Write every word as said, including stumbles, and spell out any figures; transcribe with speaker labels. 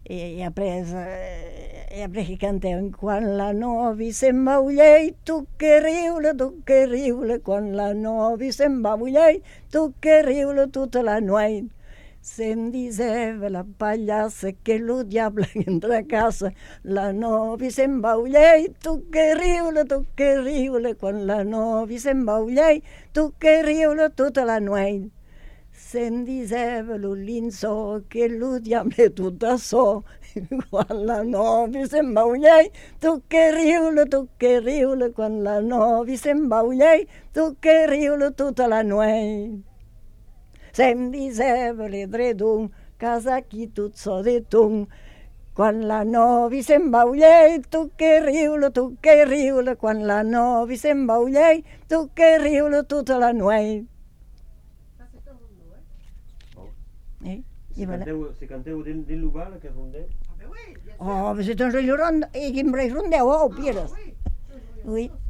Speaker 1: i, i après, eh, i après que cantem quan la novi se'n va a Ullell, tu que riure, tu que riure, quan la novi se'n va a Ullell, tu que riure tota la nuit. Se'm diceva la pallassa que lo diable entra a casa, la novi se'n va a Ullell, tu que riure, tu que riure, quan la novi se'n va a Ullell, tu que riure tota la nuit. Se'm diceva lo linçó que lo diable tot açò, quan la novi se'n va a Ullell, tu que riure, tu que riure, quan la novi se'n va a Ullell, tu que riure tota la nuit. Se'm diceva l'edredon, casa aquí tot so de tung, quan la novi se'n va a Ullell, tu que riure, tu que riure, quan la novi se'n va a Ullell, tu que riure tota la nuit. Eh?
Speaker 2: Si canteu, si canteu din, din l'Uval, aquest rondet?
Speaker 1: Oh, però si tens la lloronda, i quin rei rondeu, oh, Pieres. Ui.